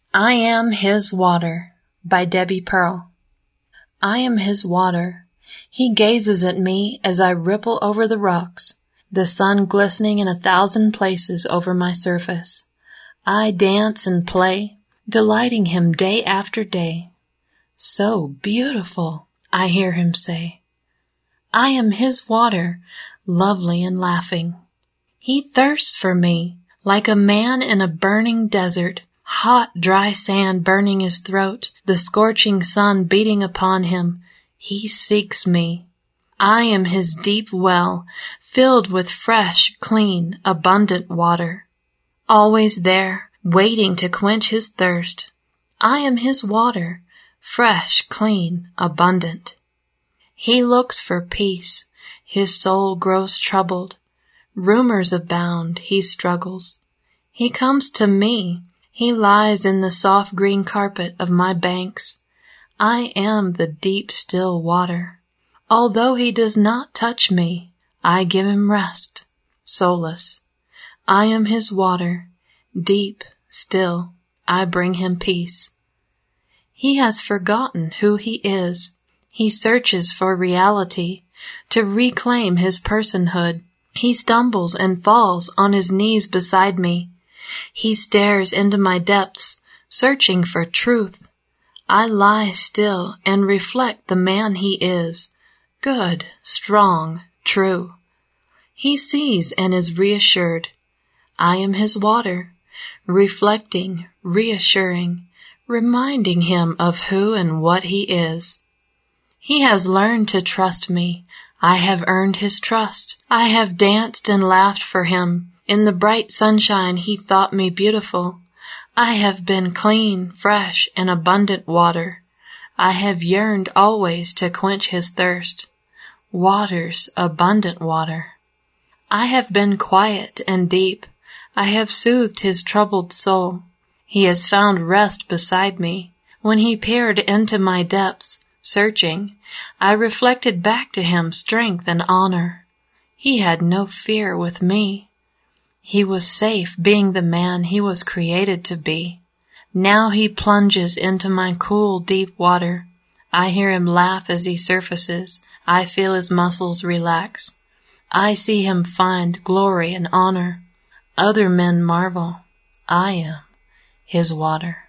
I Am His Water by Debbie Pearl. I am His water. He gazes at me as I ripple over the rocks, the sun glistening in 1,000 places over my surface. I dance and play, delighting Him day after day. So beautiful, I hear Him say. I am His water, lovely and laughing. He thirsts for me, like a man in a burning desert, hot, dry sand burning his throat, the scorching sun beating upon him. He seeks me. I am his deep well, filled with fresh, clean, abundant water. Always there, waiting to quench his thirst. I am his water, fresh, clean, abundant. He looks for peace. His soul grows troubled. Rumors abound. He struggles. He comes to me. He lies in the soft green carpet of my banks. I am the deep, still water. Although he does not touch me, I give him rest, solace. I am his water, deep, still, I bring him peace. He has forgotten who he is. He searches for reality, to reclaim his personhood. He stumbles and falls on his knees beside me. He stares into my depths, searching for truth. I lie still and reflect the man he is, good, strong, true. He sees and is reassured. I am his water, reflecting, reassuring, reminding him of who and what he is. He has learned to trust me. I have earned his trust. I have danced and laughed for him. In the bright sunshine he thought me beautiful. I have been clean, fresh, and abundant water. I have yearned always to quench his thirst. Waters, abundant water. I have been quiet and deep. I have soothed his troubled soul. He has found rest beside me. When he peered into my depths, searching, I reflected back to him strength and honor. He had no fear with me. He was safe being the man he was created to be. Now he plunges into my cool, deep water. I hear him laugh as he surfaces. I feel his muscles relax. I see him find glory and honor. Other men marvel. I am his water.